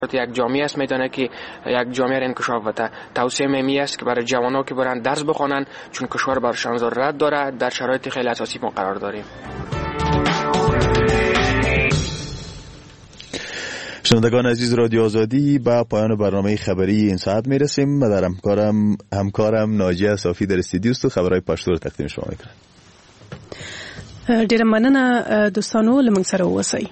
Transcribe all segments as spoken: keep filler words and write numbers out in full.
یک جامعه است میتونه که یک جامعه را انکشاف بده. توصیه می است که برای جوانان که برن درس بخونن، چون کشور برشان ضرورت داره، در شرایط خیلی اساسی ما قرار داریم. شنوندگان عزیز، رادیو آزادی به پایان برنامه خبری این ساعت میرسیم و در همکارم همکارم ناجیه صافی در استودیو است و خبرهای پښتو را تقدیم شما میکنم. ډیره مننه دوستانو، لمن سره اوسئ.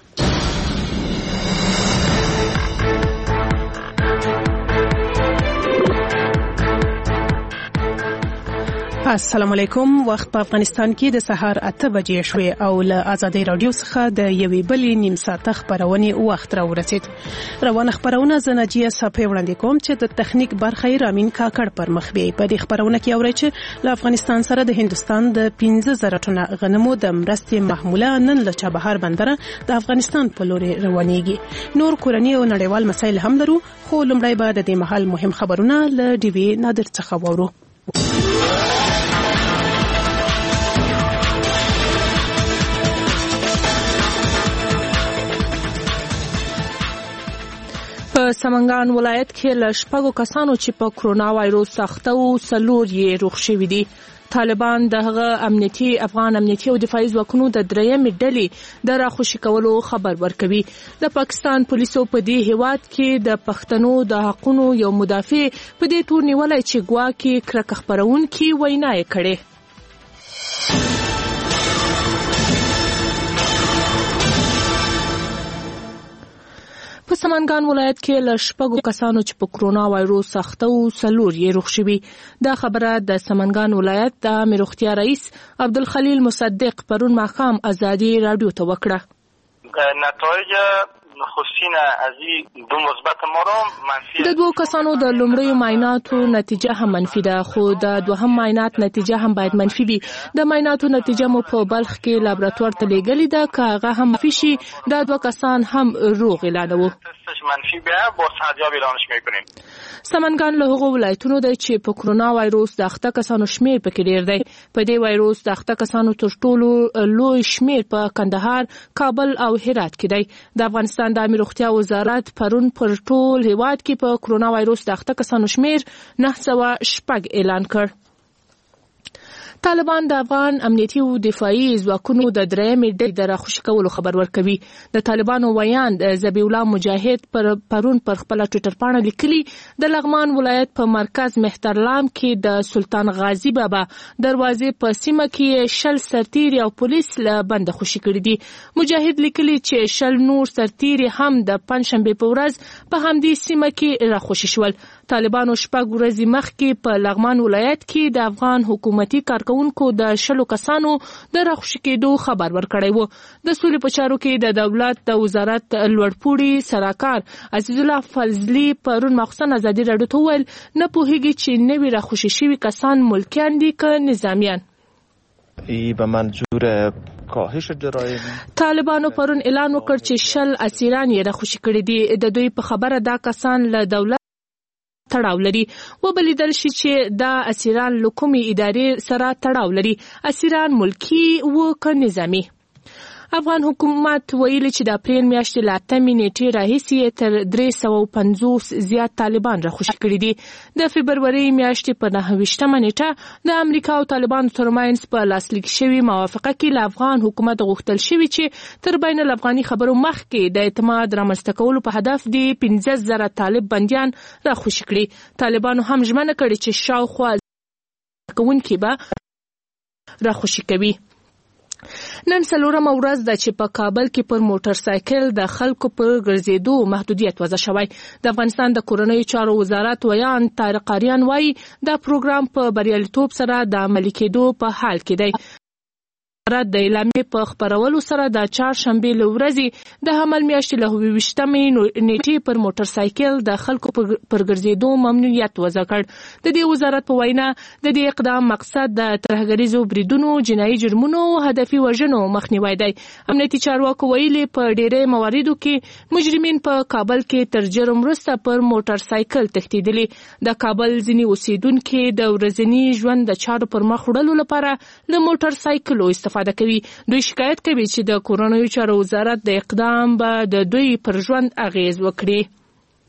السلام علیکم. وخت په افغانستان کې د سهار اته بجې شوې او له آزادۍ رادیو څخه د یوې بلې نیم ساعته خپرونې وخت را ورسید. روانه خپرونه زه ناجیه صافی وړاندې کوم چې د تخنیک برخه یې رامین کاکړ پر مخ بیایي. په دې خپرونه کې اورئ چې له افغانستان سره د هندوستان د پنځه زره ټنه غنمو د مرستې محموله نن له چابهار بندره د افغانستان په لورې روانېږي. نور کورني او نړیوال مسایل هم لرو، خو لومړی به د دې مهال مهم خبرونه له ډي وي نادر څخه واورو. په سمنګان ولایت کې له شپږو کسانو چې په کرونا وایروس اخته وو څلور یې روغ شوي دي. طالبان د هغه امنیتي افغان امنیتي او دفاعي ځواکونو د درېیمې ډلې د راخوشي کولو خبر ورکوي. د پاکستان پولیسو په دې هیواد کې د پښتنو د حقونو یو مدافع په دې تور نیولی چې ګواکې کرکه خپرونکي وینا یې کړې. په سمنګان ولایت کې له شپږو کسانو چې په کرونا وایروس اخته وو څلور یې روغ شوي. دا خبره د سمنګان ولایت د عامې روغتیا رئیس عبدالخلیل مصدق پرون ماښام ازادي راډیو ته وکړه. نتایج نخستین از این دو مثبت ما را منفی. د دوه کسانو د لومړیو معایناتو نتیجه هم منفي ده، خو د دوهم معاینات نتیجه هم باید منفي وي. د معایناتو نتیجه مو په بلخ کې لابراتوار ته لیږلې ده، که هغه هم منفي شي دا دوه کسان هم روغ اعلانوو. منفی بیا با صحتیاب اعلانش میکنیم. سمنګان له هغو ولایتونو دی چې په کرونا وایروس د اخته کسانو شمیر پکې ډیر دی. په دې وایروس د اخته کسانو تر ټولو لوی شمیر په کندهار، کابل او هرات کې دی. د افغانستان د عامې روغتیا وزارت پرون پر ټول هیواد کې په کرونا وایروس د اخته کسانو شمیر نه سوه شپږ اعلان کړ. طالبان د افغان امنیتي او دفاعي ځواکونو د درېیمې ډلې د راخوشي کولو خبر ورکوي. د طالبانو ویاند ذبیح الله مجاهد پر پرون پر خپله ټویټر پاڼه لیکلي د لغمان ولایت په مرکز مهترلام کې د سلطان غازي بابا دروازې په سیمه کې شل سرتیري او پولیس له بنده خوشي کړي دي. مجاهد لیکلي چې شل نور سرتیري هم د پنجشنبې په ورځ په همدې سیمه کې راخوشي شول. طالبانو شپږ ورځې مخکې په لغمان ولایت کې د افغان حکومتي کارکونکو د شلو کسانو د راخوشي کېدو خبر ورکړی و. د سولې په چارو کې د دولت د وزارت لوړپوړي سراکار عزیز الله فضلي پرون مخصوصا ازادي راډیو ته وویل نه پوهېږي چې نوي راخوشي شوي کسان ملکیان دي که نظامیان. ای به منظور کاهش جرایم. طالبانو پرون اعلان وکړ چې شل اسیران یې راخوشي کړي دي. د دوی په خبره دا کسان له دولت تړاو لري. وبلیدل شي چې دا اسیران له کومې ادارې سره تړاو لري، اسیران ملکي و که نظامي. افغان حکومت ویلي چې د اپریل میاشتې له اتمې نیټې راهیسې تر درې سوه پنځوس زیات طالبان راخوشي کړي دي. د فبرورۍ میاشتې په نهه ویشتمه نیټه د امریکا او طالبانو ترمنځ په لاسلیک شوې موافقه کې له افغان حکومت غوښتل شوي چې تر بین الافغاني خبرو مخکې د اعتماد رامنځته کولو په هدف د پنځه زره طالب بندیان راخوشي کړي. طالبانو هم ژمنه کړې چې شاوخوا کوونکي به راخوشي کوي. نن څلورمه ورځ ده چې په کابل کې پر موټر سایکل د خلکو پر ګرځېدو محدودیت وضع شوی. د افغانستان د کورنیو چارو وزارت ویان طارق آریان وایي دا پروګرام په بریالیتوب سره د عملي کېدو په حال کې دی. د اعلامیې په خپرولو سره د چهارشنبې له ورځې د حمل میاشتې له اووه ویشتمې نیټې پر موټر سایکل د خلکو پر ګرځېدو ممنوعیت وضع کړ. د دې وزارت په وینا د دې اقدام مقصد د ترهګریزو بریدونو، جنایي جرمونو او هدفي وژنو مخنیوی دی. امنیتي چارواکو ویلي په ډېری مواردو کې مجرمین په کابل کې تر جرم وروسته پر موټر سایکل تښتېدلي. د کابل ځینې اوسیدونکي د ورځني ژوند د چارو پر مخ وړلو لپاره له موټر سایکلو استفاده کوي. دوی شکایت کوي چې د کورنیو چارو وزارت د اقدام به د دوی پر ژوند اغیز وکړي.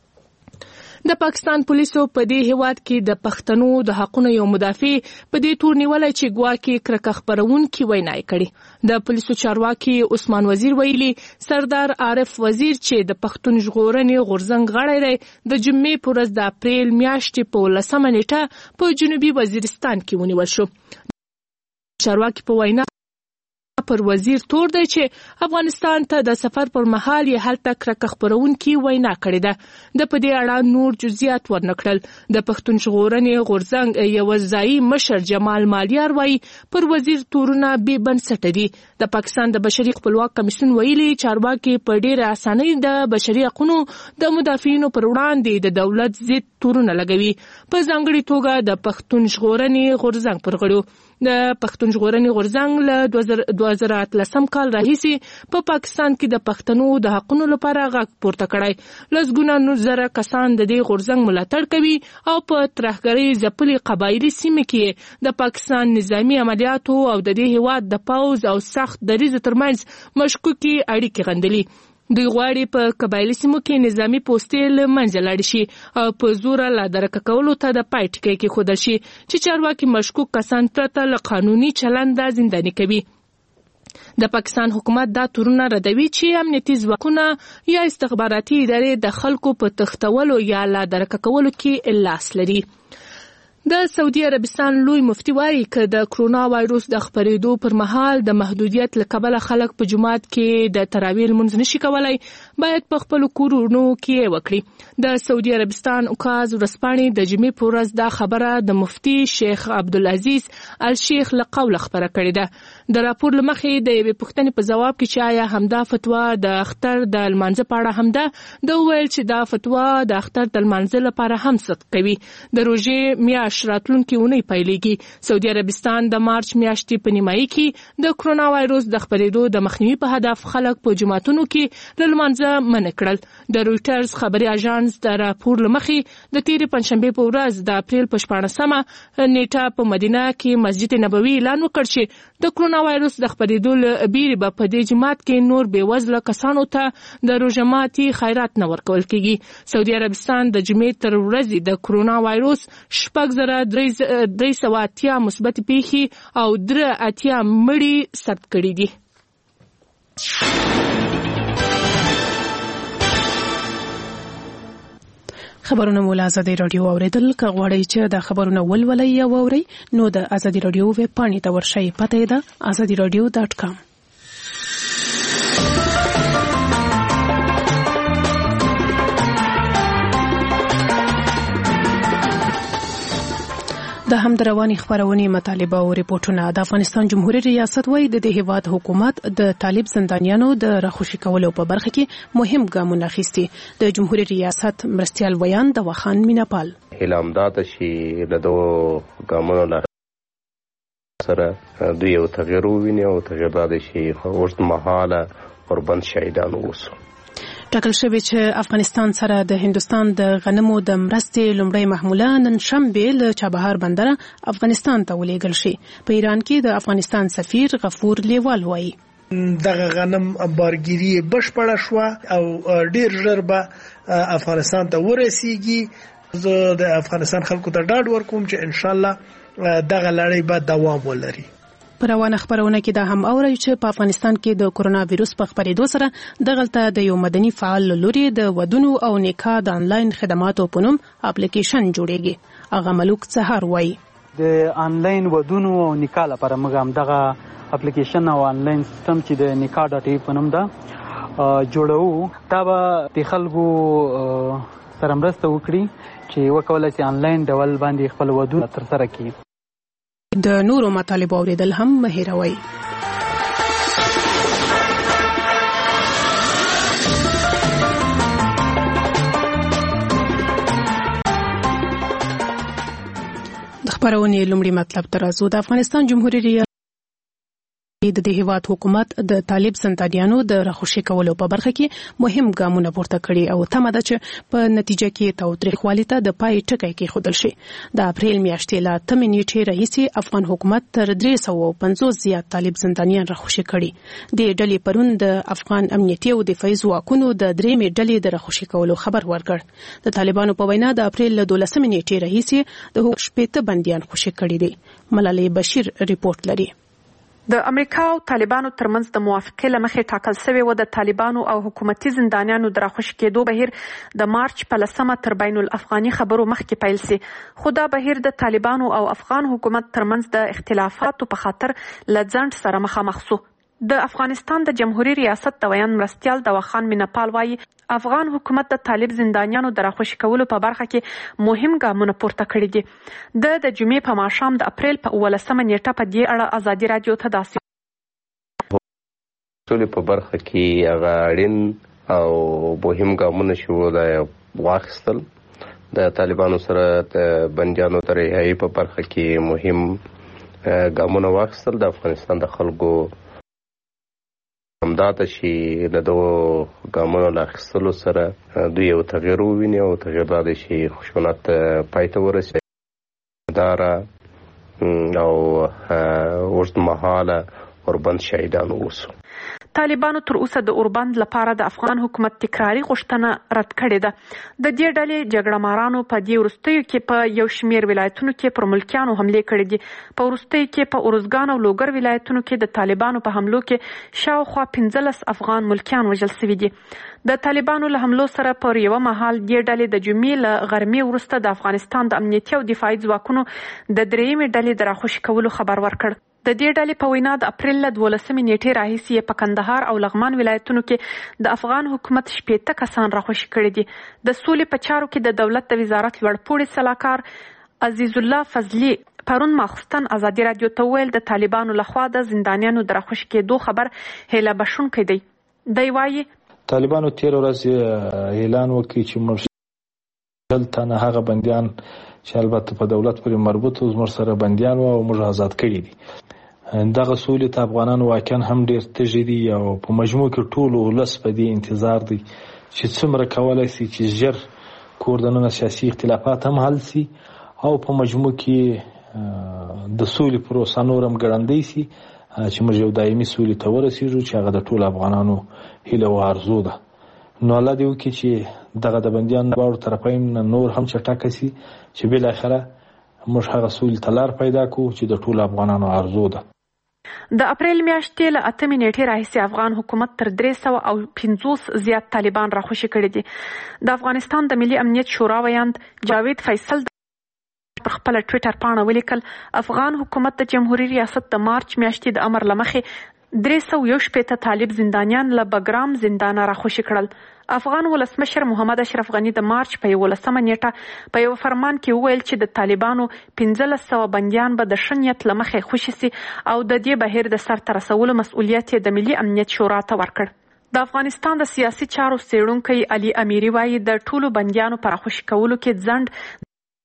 د پاکستان پولیسو په دې هیواد کې د پښتنو د حقونو یو مدافع په دې تور نیولای چې ګواکې کرکه خپرونکي وینای کړي. د پولیسو چارواکي عثمان وزیر ویلي سردار عارف وزیر چې د پښتون ژغورنې غورځنګ غړی دی د جمعې په ورځ د اپریل میاشتې په لسمه نیټه په جنوبي وزیرستان کې ونیول شو. چارواکي په وینا پر وزیر تور دی چې افغانستان ته د سفر پر مهال یې هلته کرکه خپرونکي وینا کړې ده. د په دې اړه نور جزئیات ورنکړل. د پښتون ژغورنې غورځنګ یو ځایي مشر جمال مالیار وایي پر وزیر تورونه بې بنسټه دي. د پاکستان د بشري خپلواک کمیسیون ویلي چارواکي په ډېره اسانۍ د بشري حقوقو د مدافعینو پر وړاندې د دولت ضد تورونه لګوي. په ځانګړي توګه د پښتون ژغورنې غورځنګ پر غړو. د پښتون ژغورنې غورځنګ له دوه زره اتلسم کال راهیسې په پاکستان کې د پښتنو د حقونو لپاره غږ پورته کړی. لسګونه زره کسان د دې غورځنګ ملاتړ کوي او په ترهګرۍ ځپلې قبایلي سیمې کې د پاکستان نظامي عملیاتو او د دې هیواد د پوځ او سخت دریځ ترمنځ مشکوکې اړیکې غندلي. دوی غواړي په قبایلي سیمو کې نظامي پوستې له منځه لاړې شي او په زوره لا درکه کولو ته د پای ټکی کېښودل شي چې چارواکي مشکوک کسان پرته له قانوني چلنده زنداني کوي. د پاکستان حکومت دا تورونه ردوي چې امنیتي ځواکونه یا استخباراتي ادارې د خلکو په تښتولو یا لا درکه کولو کې لاس لري. د سعودي عربستان لوی مفتي وایي که د کرونا وایروس د خپرېدو پر مهال د محدودیت له کبله خلک په جومات کې د تراویح لمونځ نشي کولای باید په خپلو کورونو کې وکړي. د سعودي عربستان اوقاز ورځپاڼې د جمعې په ورځ دا خبره د مفتي شیخ عبدالعزیز الشیخ له قوله خپره کړې ده. د راپور له مخې د یوې پوښتنې په ځواب کې چې آیا همدا فتوا د اختر د لمانځه په اړه هم ده، ده وویل چې دا فتوا د اختر د لمانځه لپاره هم صدق کوي. د روژې میاشت راتلونکې اونۍ پیلېږي. سعودي عربستان د مارچ میاشتې په نیمایي کې د کرونا وایروس د خپرېدو د مخنیوي په هدف خلک په جوماتونو کې له لمانځه منع کړل. د رویټرز خبري اژانس د راپور له مخې د تېرې پنجشنبې په ورځ د اپریل په شپاړسمه نیټه په مدینه کې مسجد نبوي اعلان وکړ چې د کرونا وایروس د خپرېدو له بیرې به په دې جومات کې نور بېوزله کسانو ته د روژه ماتي خیرات نه ورکول کېږي. سعودي عربستان د جمعې تر ورځې د کرونا وایروس شپږ زره درې سوه اتیا مثبت پیښې او درې اتیا مړي ثبت کړي دي. خبرونه مو له ازادي راډیو اوریدل. که غواړئ چې د خبرونه ولولئ یا واورئ نو د ازادي راډیو ویب پاڼې ته ورشئ. پته یې ده ازادي راډیو ډاټ کام. د هم د رواني خبرونې مطالبه او ریپورتونه. د افغانستان جمهوریت ریاست وایي د دې هیواد حکومت د طالب زندانیانو د راخوشي کولو په برخه کې مهم ګامونه اخیستي. د جمهوریت ریاست مرستیال ویان د وخان میناپال اعلام داده چې د دوه ګامونو سره دوی یو تغییر وویني او تغییر دا دی چې اوږد مهاله قربان شهیدان اوسو. ټاکل شوی چې افغانستان سره د هندوستان د غنمو د مرستې لومړی محموله نن شنبه له چابهار بندره افغانستان ته ولېږل شي. په ایران کې د افغانستان سفیر غفور لیوال وایي دغه غنم بارګیری بشپړه شوه او ډیر ژر به افغانستان ته ورسیږي. زه د افغانستان خلکو ته ډاډ ورکوم چې ان شاء الله دغه لړۍ به دوام ولري. په روانه خبرونه کې دا هم اورئ چې په افغانستان کې د کرونا وایروس په خپرېدو سره دغلته د یو مدني فعال لوري د ودونو او نکاح د انلاین خدماتو په نوم اپلیکیشن جوړیږي. هغه ملوک سهار وایي د انلاین ودونو او نکاح لپاره موږ هم دغه اپلیکیشن او انلاین سیستم چې د نکاح ډاټ ای په نوم ده جوړو. دا به د خلکو سره مرسته وکړي چې وکولای شي انلاین ډول باندې خپل ودونه ترسره کړي. د نورو مطالبه اوریدل هم مه هېروئ. د خبرونې لومړی مطلب تر ازو د افغانستان جمهوریت د دې هیواد حکومت د طالب زندانیانو د راخوشي کولو په برخه کې مهم ګامونه پورته کړي او تمه ده چې په نتیجه کې تاوتریخوالي ته د پای ټکی کې خودل شي. د اپریل میاشتې لا اتمې نیټې راهیسې افغان حکومت تر درې سوه پنځوس زیات طالب زندانیان راخوشي کړي. د ډلې پرون د افغان امنیتي او دفاعي ځواکونو د درېمې ډلې د راخوشي کولو خبر ورکړ. د طالبانو په وینا د اپریل له دولسمې نیټې راهیسې د شپږ بنديان خوشي کړي دي. ملالۍ بشیر ریپورت لري. د امریکا او طالبانو ترمنځ د موافقې لمخې ټاکل شوی و د طالبانو او حکومتي زندانیانو د راخوشي کېدو بهیر د مارچ په لسمه تر بین الافغاني خبرو مخکې پیل سي. خو دا بهیر د طالبانو او افغان حکومت ترمنځ د اختلافاتو په خاطر له ځنډ سره مخامخ سو. د افغانستان د جمهوریت ریاست د ویان مرستیال دواخان مینپال وايي افغان حکومت د طالب زندانیانو د راخوشي کولو په برخه کې مهم ګامونه پورته کړي دي. د د جمعې په ماښام د اپریل په اوولسمه نیټه په دې اړه ازادي رادیو ته داسې ټول په برخه کې هغه اړین او مهم ګامونه شو د واخیستل. د طالبانو سره د بندیانو تر رهایي په برخه کې مهم ګامونه واخیستل. د افغانستان د خلکو همدا ته چې د دغو ګامونو له اخیستلو سره دوی یو تغیر وویني او تغیر دا دی چې خشونت پای ته ورسوي داره او اوږدمهاله اوربند شهیدان اوسو. طالبانو تر اوسه د اوربند لپاره د افغان حکومت تکراري غوښتنه رد کړې ده. د دې ډلې جګړه مارانو په دې وروستیو کې په یو شمېر ولایتونو کې پر ملکیانو حملې کړې دي. په وروستیو کې په ارزګان او لوګر ولایتونو کې د طالبانو په حملو کې شاوخوا پنځلس افغان ملکیان وژل شوي دي. د طالبانو له حملو سره پر یوه مهال دې ډلې د جمعې له غرمې وروسته د افغانستان د امنیتي او دفاعي ځواکونو د درېیمې ډلې د راخوشي کولو خبر ورکړ. د دې ډلې په وینا د اپریل له دولسمې نیټې راهیسې په کندهار او لغمان ولایتونو کې د افغان حکومت شپېته کسان راخوشي کړي دي. د سولې په چارو کې د دولت د وزارت لوړپوړي سلاکار عزیز الله فضلي پرون ماخستن ازادي رادیو ته ویل د طالبانو لخوا د زندانیانو د راخوشي کېدو خبر هیله بښونکی دی. دی وایي طالبانو تیر ورځ اعلان وکړي چې موږ دلته نه هغه بندیان چې البته په دولت پورې مربوط او زموږ سره بندیان او موږ آزاد کړي دي. دغه سولې ته افغانان واقعا هم ډېر تږي دي او په مجموع کې ټول ولس په دې انتظار دی چې څومره کولی شي چې ژر کور دننه سیاسي اختلافات هم حل شي او په مجموع کې د سولې پروسه نور هم ګړندۍ شي چې موږ یو دایمي سولې ته ورسېږو چې هغه د ټولو افغانانو هیله او آرزو ده. نو الله دې وکړي چې دغه د بندیانو دواړو طرفین نور هم چټکه شي چې بالاخره موږ هغه سولې ته لار پیدا کړو چې د ټولو افغانانو آرزو ده. د اپریل میاشتې له اتمې نیټې راهیسې افغان حکومت تر درې سوه او پنځوس زیات طالبان راخوشي کړي دي. د افغانستان د ملي امنیت شورا ویاند جاوید فیصل پر خپله ټویټر پاڼه ولیکل افغان حکومت د جمهوریت ریاست د مارچ میاشتې د امر له مخې درې سوه یو شپېته طالب زندانیان له بګرام زندانه راخوشي کړل. افغان ولسمشر محمد اشرف غني د مارچ په یولسمه نیټه په یو فرمان کې وویل چې د طالبانو پنځلس سوه بندیان به د ښه نیت له مخې خوشي سي او د دې بهیر د سرته رسولو مسؤلیت یې د ملي امنیت شورا ته ورکړ. د افغانستان د سیاسي چارو څېړونکی علي امیري وایي د ټولو بندیانو په راخوشي کولو کې ځنډ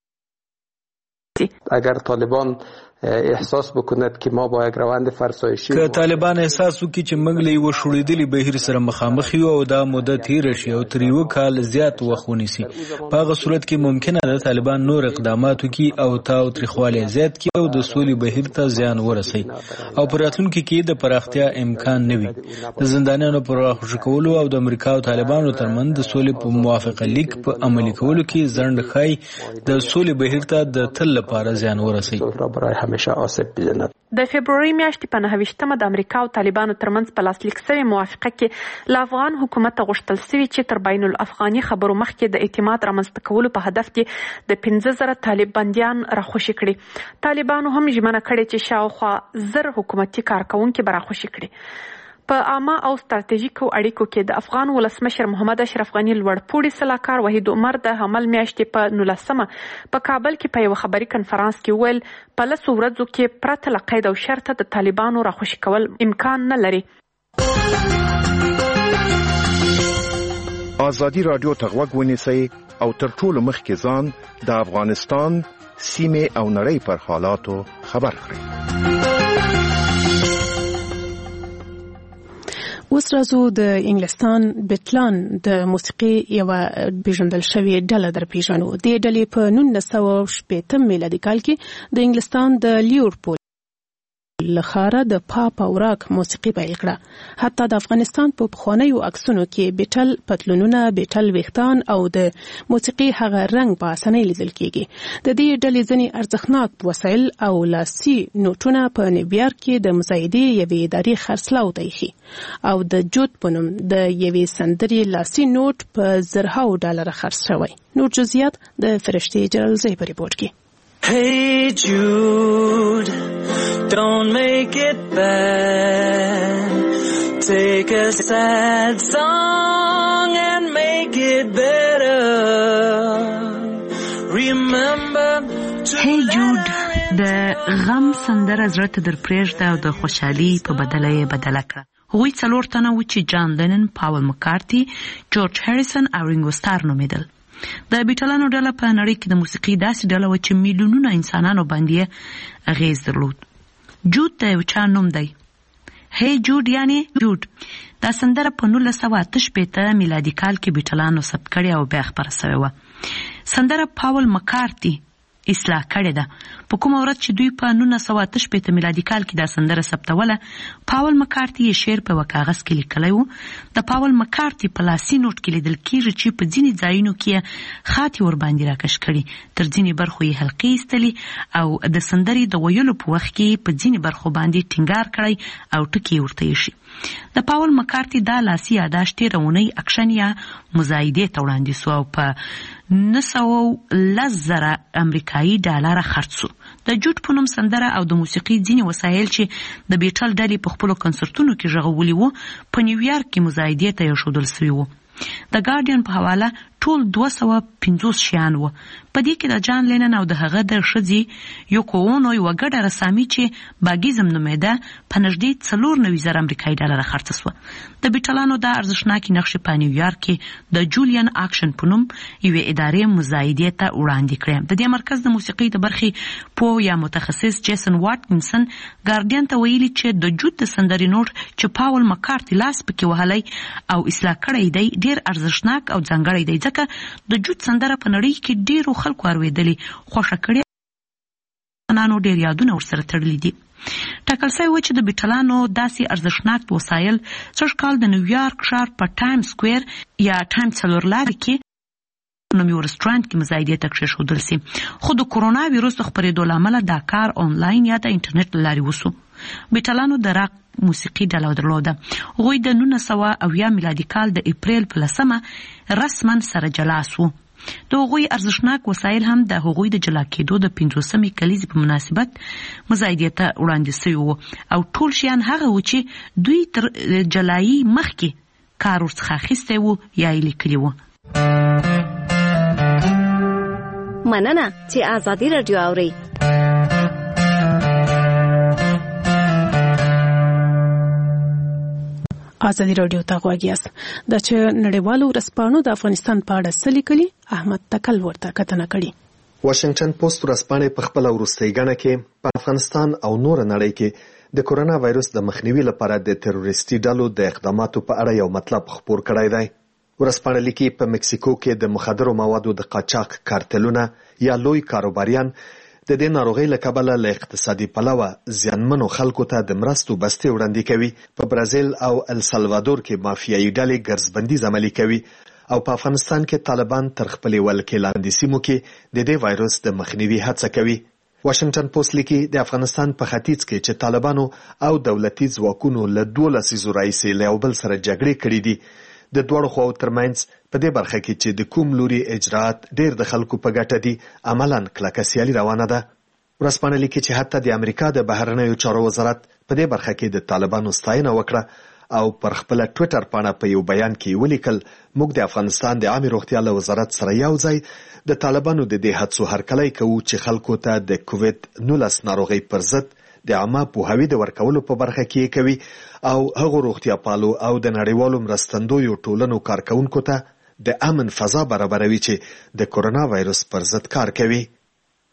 اگر طالبان احساس بکند که ما با یک روند فرسایشی که طالبان احساس وکړي چې موږ له یوه شړېدلي بهیر سره مخامخ یو او دا موده تېره شي او تر یوه کال زیات وخت ونیسي په هغه صورت کې ممکنه ده طالبان نور اقدامات وکړي او تاوتریخوالی زیات کړي او د سولې بهیر ته زیان ورسوي او په راتلونکي کې د پراختیا امکان نه وي. د زندانیانو په راخوشي کولو او د امریکا او طالبانو ترمنځ د سولې په موافقه لیک په عملي کولو کې ځنډ ښایي د سولې بهیر ته د تل لپاره زیان ورسوي. د فبروري میاشتې په نهه ویشتمه د امریکا او طالبانو ترمنځ په لاسلیک شوې موافقه کې له افغان حکومت غوښتل شوي چې تر بین الافغاني خبرو مخکې د اعتماد رامنځته کولو په هدف کې د پنځه زره طالب بندیان راخوشي کړي. طالبانو هم ژمنه کړې چې شاوخوا زر حکومتي کارکوونکي به راخوشي کړي. په عامه او ستراتیژیکو اړیکو کې د افغان ولسمشر محمد اشرف غني لوړپوړي سلاکار وحید عمر د حمل میاشتې په نولسمه په کابل کې په یوه خبري کنفرانس کې ویل په لسو ورځو کې پرته له قید او شرطه د طالبانو راخوشي کول امکان نه لري. ازادي رادیو ته غوږ ونیسئ او تر ټولو مخکې ځان د افغانستان سیمې او نړۍ پر حالاتو خبر کړئ. اوس راځو د انګلستان بیټلان د موسیقي یو پیژندل شوی ډله در پیژنو. د ډلې په نولس سوه شپږ میلادي کال کې د انګلستان د لیورپول لخاره د پاپ او راک موسیقي پیل کړه. حتی د افغانستان په پخوانیو عکسونو کې بیټل پتلونونه، بیټل ویښتان او د موسیقي هغه رنګ په اسانۍ لیدل کیږي. د دې ډلې ځینې ارزښتناک وسایل او لاسي نوټونه په نیویارک کې د مزایدې یوې ادارې خرڅلاو ته ایښي او د جود په نوم د یوې سندرې لاسي نوټ په زرهاو ډالره خرڅ شوی. نور جزئیات د فرشتې جلالزی په ریپورت کې. Hey Jude, don't make it bad. Take a sad song and make it better. Remember to Hey Jude, د غم سندره زړه ته در پرېږده او د خوشحالي په بدله یې بدله کړه. هغوی څلور تنه وو چې جان لینن، پاول مکارتي، جورج هریسن او رینګو سټار نومېدل. د بیټلانو ډله په نړۍ کې د موسیقۍ داسې ډله وه چې میلیونونه انسانانو باندې اغیز درلود. جود د یو چا نوم دی. هی جود یعنی جود. دا سندره په نولس سوه اته شپېته میلادي کال کې بیټلانو ثبت کړې او بیا خپره شوې وه. سندره پاول مکارتي اصلاح کړې ده. په کومه ورځ چې دوی په نولس سوه اته شپېته میلادي کال کې دا سندره ثبتوله، پاول مکارتي یې شعر په یوه کاغذ کې لیکلی و. د پاول مکارتي په لاسي نوټ کې لیدل کېږي چې په ځینې ځایونو کې یې خاطې ورباندې راکش کړي، تر ځینې برخو یې حلقې ایستلي او د سندرې د ویلو په وخت کې په ځینې برخو باندې ټینګار کړی او ټکي ورته ایښي. د پاول مکارتي دا لاسي یاداشت یې رونی اکشن یا مزایدې ته وړاندې سو او په نه سوه لس زره امریکایي ډالره خرڅ سو. د جود په نوم سندره او د موسیقي ځینې وسایل چې د بیټل ډلې په خپلو کنسرتونو کې غږولي وو په نیویارک کې مزایدې ته ایښودل سوي وو. د ګارډین په حواله ټول دوه سوه پنځوس شیان وو. په دې کې د جان لینن او د هغه د ښځې یوکو اونو یوه ګډه رسامي چې باګیزم نومېده په نږدې څلور نوي زره امریکایي ډالره خرڅه سوه. د بیټلانو دا ارزښتناکې نقشې په نیویارک کې د جولین اکشن په نوم یوې ادارې مزایدې ته وړاندې کړې. د دې مرکز د موسیقۍ د برخې پوه یا متخصص جیسن واټکینسن ګارډین ته ویلي چې د جود د سندرې نوټ چې پاول مکارتي لاس پکې وهلی او اصلاح کړی دی ډېر ارزښتناک او ځانګړی دی، ځکه د جود سندره په نړۍ کې ډېرو خلکو اورېدلې، خوښه کړې، انانو ډېر یادونه ورسره تړلي دي. ټاکل شوی و چې د بیټلانو داسې ارزښتناک وسایل سږ کال د نیویارک ښار په ټایم سکویر یا ټایم څلور لارې کې نوم یو رستورانټ کې مزایدې ته کېښودل سي. خو د کورونا ویروس د خپرېدو له امله دا کار آنلاین یا د انټرنیټ له لارې وسو. بیټلانو د راک موسیقي ډله درلوده. هغوی د نولس سوه اویا میلادي کال د اپریل په لسمه رسما سره جلا سو. د هغوی ارزښتناک وسایل هم د هغوی د جلا کېدو د پنځوسمې کلیزې په مناسبت مزایدې ته وړاندې سوي وو او ټول شیان هغه وو چې دوی تر جلایي مخکې کار ورڅخه اخیستی وو یا یې لیکلي وو. مننه چې ازادي راډیو اورئ. ازادي راډیو ته غوږ یاست. دا چې نړیوالو ورځپاڼو د افغانستان په اړه څه لیکلي، احمد تکل ورته کتنه کړې. واشنگټن پوسټ ورځپاڼې په خپله وروستۍ ګڼه کې په افغانستان او نور نړۍ کې د کورونا وایروس د مخنیوي لپاره د تروریستي ډلو د اقداماتو په اړه یو مطلب خپور کړی دی. ورځپاڼه لیکي په مکسیکو کې د مخدرو موادو د قاچاق کارتلونه یا لوی کاروباریان د دې ناروغۍ له کبله له اقتصادي پلوه زیانمنو خلکو ته د مرستو بستې وړاندې کوي. په برازیل او السالوادور کې مافیایي ډلې ګرځبندیز عملي کوي او په افغانستان کې طالبان تر خپلې ولکې لاندې سیمو کې د دې وایروس د مخنیوي هڅه کوي. واشنگټن پوسټ لیکي د افغانستان په ختیځ کې چې طالبانو او دولتي ځواکونو له دوه لسیزو راهیسې له یو بل سره جګړې کړې دي، د دواړو خواو ترمنځ په دې برخه کې چې د کوم لوري اجرات ډېر د خلکو په ګټه دي عملاً کلکه سیالي روانه ده. ورځپاڼه لیکي چې حتی د امریکا د بهرنیو چارو وزارت په دې برخه کې د طالبانو ستاینه وکړه او پر خپله ټویټر پاڼه په یو بیان کې ولیکل، موږ د افغانستان د عامې روغتیا له وزارت سره یو ځای د طالبانو د دې هڅو هرکلی کوو چې خلکو ته د کووید نولس ناروغۍ پر ضد د عامه پوهاوي د ورکولو په برخه کې کوي او هغو روغتیا پالو او د نړیوالو مرستندویو ټولنو کارکونکو ته د امن فضا برابروي چې د کورونا وایروس پر ضد کار کوي.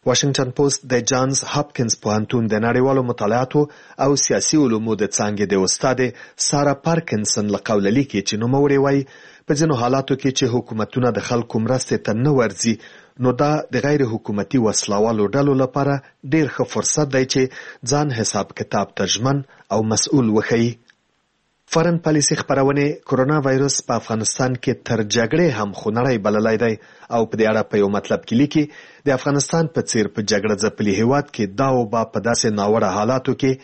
واشنگټن پوسټ د جانز هاپکینز پوهنتون د نړیوالو مطالعاتو او سیاسي علومو د څانګې د استاد سارا پارکنسن له قوله لیکي چې نوموړې وایي په ځینو حالاتو کې چې حکومتونه د خلکو مرستې ته نه ورځي نو دا د غیر حکومتي وسلوالو ډلو لپاره ډیر ښه فرصت دی چې ځان حساب کتاب ترجمن او مسؤل وښیي. فارن پالیسي خبرونه کرونا وایرس په افغانستان کې تر جګړې هم خونړی بللی دی او په دې اړه په یو مطلب کې لیکي د افغانستان په څیر په جګړه ځپلي هیواد کې دا وبا په داسې ناوړه حالاتو کې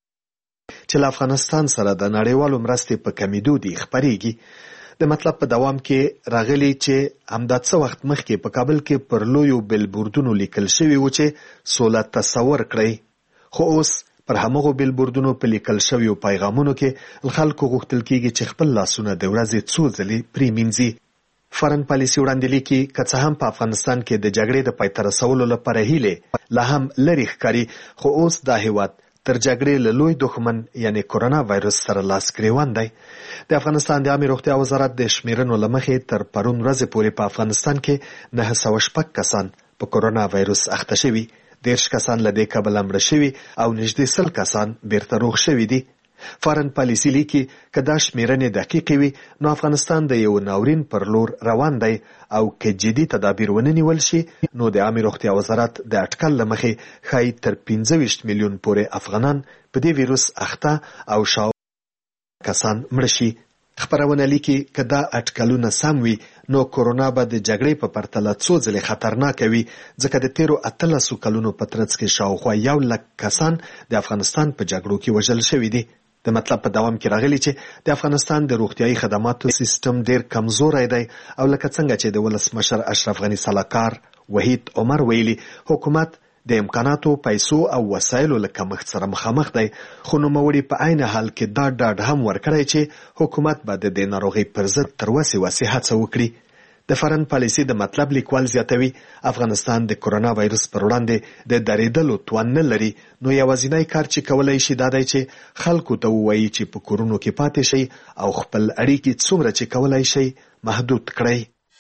چې له افغانستان سره د نړیوالو مرستې په کمیدو دي خبرېږي. د مطلب په دوام کې راغلی چې همدا څه وخت مخکې په کابل کې پر لویو بیلبوردونو لیکل شوي و چې سوله تصور کړئ، خو اوس پر همغو بیلبوردونو په لیکل شویو پیغامونو کې خلکو غوښتل کېږي چې خپل لاسونه د ورځې څو ځلې پرېمینځي. فارن پالیسي وړاندې لیکي که څه هم په افغانستان کې د جګړې د پای ته رسولو لپاره هیلې لا هم لرې ښکاري، خو اوس دا هیواد تر جګړې له لوی دښمن یعنی کرونا وایرس سره لاس ګریوان دی. د افغانستان د عامه روغتیا وزارت د شمیرنو له مخې تر پرون ورځې پورې په افغانستان کې نهه سوه شپږ کسان په کرونا وایرس اخته شوي، دیرش کسان له دې کبله مړه شوي او نږدې سل کسان بیرته روغ شوي دي. فارن پالیسي لیکي که دا شمیرنې دقیقې وي نو افغانستان د یو ناورین پر لور روان دی او که جدي تدابیر ونه نیول شي نو د عامه روغتیا وزارت د اټکل له مخې ښایي تر پنځه ویشت میلیون پورې افغانان په دې ویروس اخته او شاوخوا کسان مړه شي. خبرونه لیکي که دا اټکلونه سم وي نو کرونا به د جګړې په پرتله څو ځلې خطرناکه وي، ځکه د تیرو اتلسو کلونو په ترڅ کې شاوخوا یو لک کسان د افغانستان په جګړو کې وژل شوي دي. د مطلب په دوام کې راغلی چې د افغانستان د روغتیايي خدماتو سیستم ډیر کمزوری دی او لکه څنګه چې د ولسمشر اشرف غني سلاکار وحید عمر ویلي حکومت د امکاناتو، پیسو او وسایلو له کمښت سره مخامخ دی، خو نوموړي په عین حال کې دا ډاډ هم ورکړی چې حکومت به د دې ناروغۍ پر ضد تر وسې وسې هڅه وکړي. د فارن پالیسي د مطلب لیکوال زیاتوي افغانستان د کرونا وایرس پر وړاندې د درېدلو توان نه لري، نو یوازینی کار چې کولی شي دا دی چې خلکو ته ووایي چې په کورونو کې پاتې شي او خپل اړیکې څومره چې کولی شي محدود کړئ.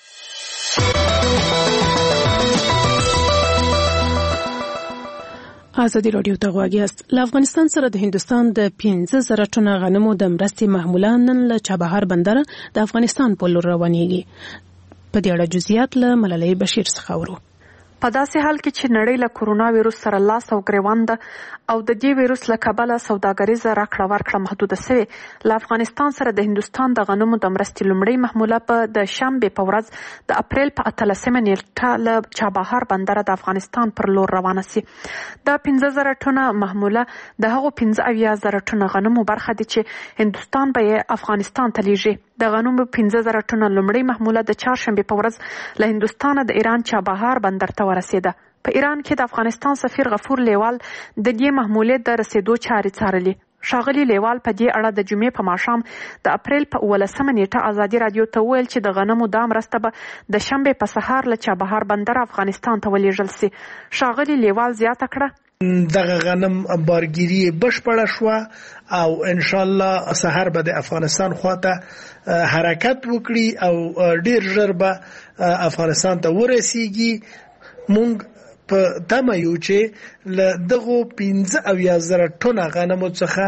ازادي راډیو ته غوږ یاست. له افغانستان سره د هندستان د پنځه زره ټنه غنمو د مرستې محموله نن له چابهار بندره د افغانستان په لور روانېږي. په دې اړه جزئیات له ملالۍ بشیر څخه اورو. په داسې حال کې چې نړۍ له کورونا ویروس سره لاس او ګریوان ده او د دې ویروس له کبله سوداګریزه راکړه ورکړه محدوده شوې، له افغانستان سره د هندوستان د غنمو د مرستې لومړۍ محموله په د شنبې په ورځ د اپریل په اتلسمه نیټه له چابهار بندره د افغانستان پر لور روانه سي. دا پنځه زره ټنه محموله د هغو پنځه اویا زره ټنه غنمو برخه دي چې هندوستان به یې افغانستان ته لیږي. د غنمو پنځه زره ټنه لومړۍ محموله د چهارشنبې په ورځ له هندوستان د ایران چابهار بندر ته ورسېده. په ایران کې د افغانستان سفیر غفور لیوال د دې محمولې د رسېدو چارې څارلې. ښاغلي لیوال په دې اړه د جمعې په ماښام د اپریل په اوولسمه نیټه ازادي راډیو ته وویل چې د غنمو دا مرسته به د شنبې په سهار له چابهار بندر افغانستان ته ولېږل سي. ښاغلي لیوال زیاته کړه دغه غنم بارګیری بشپړه شوه او ان شاء الله سحر به د افغانستان خواته حرکت وکړي او ډیر ژر به افغانستان ته ورسیږي. مونږ په تمه یو چې له دغو پنځه اویا زره ټنه غنمو څخه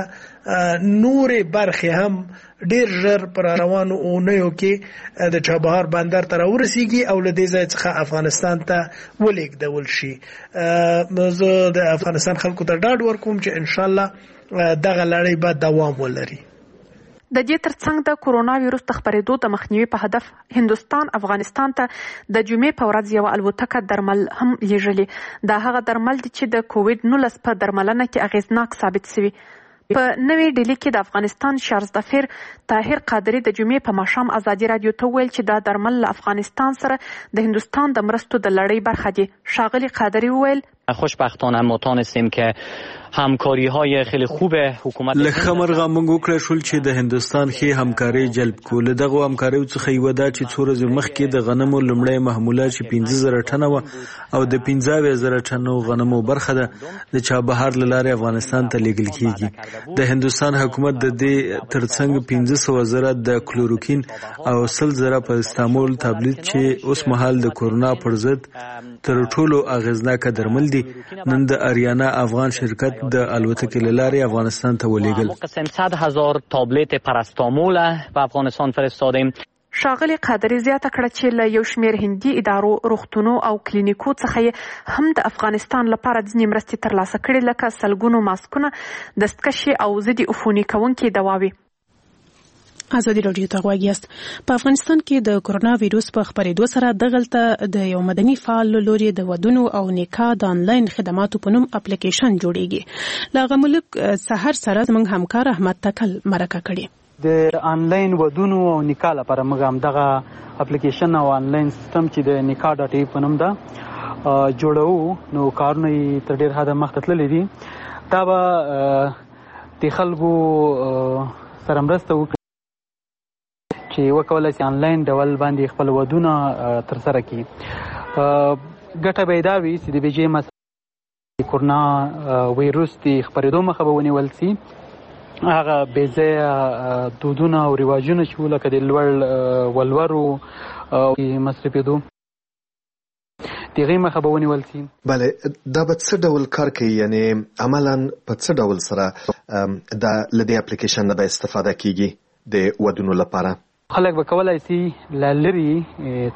نورې برخې هم ډیر ژر پر روانو اونیو کې د چابهار بندر ته راورسیږي او له دې ځای څخه افغانستان ته ولېږدول شي. زه د افغانستان خلکو ته ډاډ ورکوم چې ان شاء الله دغه لړۍ به دوام ولري. د دې ترڅنګ د کورونا ویروس د خپرېدو د مخنیوي په هدف هندوستان افغانستان ته د جمعې په ورځ یو الوتکه درمل هم لیږلي. دا هغه درمل دي چې د کووډ نولس په درملنه کې اغیزناک ثابت شوي. په نوې ډیلي کې د افغانستان شارزدفیر طاهر قادری د جمعې په ماښام ازادي راډیو ته وویل چې دا درمل له افغانستان سره د هندوستان د مرستو د لړۍ برخه دي. ښاغلي قادری وویل خوشبختانه ما تونستیم که همکاری های خیلی خوب حکومت لکه مرغه موږ وکړه شول چې د هندستان ښې همکاري جلب کول. دغه همکاریو څخه یوه دا چې څو ورځې مخکې د غنمو لومړی محموله چې پنځه زره ټنه وه او د پنځه اویا زره ټنو غنمو برخه ده د چابهار له لارې افغانستان ته لیږل کیږي. د هندوستان حکومت د دې ترڅنګ پنځه سوه زره د کلوروکین او سل زره پاراسټامول تابلیت چې اوس مهال د کورونا پر ضد تر ټولو اغیزناک درمل دي. نن د اریانا افغان شرکت د الوتکې له لارې افغانستان ته ولېږل. قسم صد هزار تابلت پاراستامول په افغانستان فرستادیم. ښاغلي قادري زیاته کړه چې له یو شمېر هندي ادارو، روغتونو او کلینیکو څخه هم د افغانستان لپاره ځینې مرستې ترلاسه کړي، لکه سلګونو ماسکونه، دستکشې او ضد عفوني کوونکې دواوې. ازادي راډیو ته غوږ یاست. په افغانستان کې د کورونا وایروس په خپرېدو سره دغلته د یو مدني فعال لوري د ودونو او نکاح د انلاین خدماتو په نوم اپلیکیشن جوړیږي. له هغه ملک سحر سره زموږ همکار احمد تکل مرکه کړې. د انلاین ودونو او نکاح لپاره موږ هم دغه اپلیکیشن او انلاین سیستم چې د نکاح ډاټ ای په نوم ده جوړو. نو کارونه یې تر ډېر حده مخته تللي دي. دا به د خلکو سره مرسته وکړي چې وکولای شي انلاین ډول باندې خپل ودونه ترسره کړي. ګټه به یې دا وي چې د بي جې مسله کورونا وایروس د خپرېدو مخه به ونیول شي. هغه بې ځایه دودونه او رواجونه چې وو لکه د لوړ ولورو او مصرفېدو د هغې مخه به ونیول شي. بله، دا به څه ډول کار کوي؟ یعنې عملا په څه ډول سره دا له دې اپلیکیشن نه به استفاده کیږي د ودونو لپاره؟ خلک به کولی شي له لرې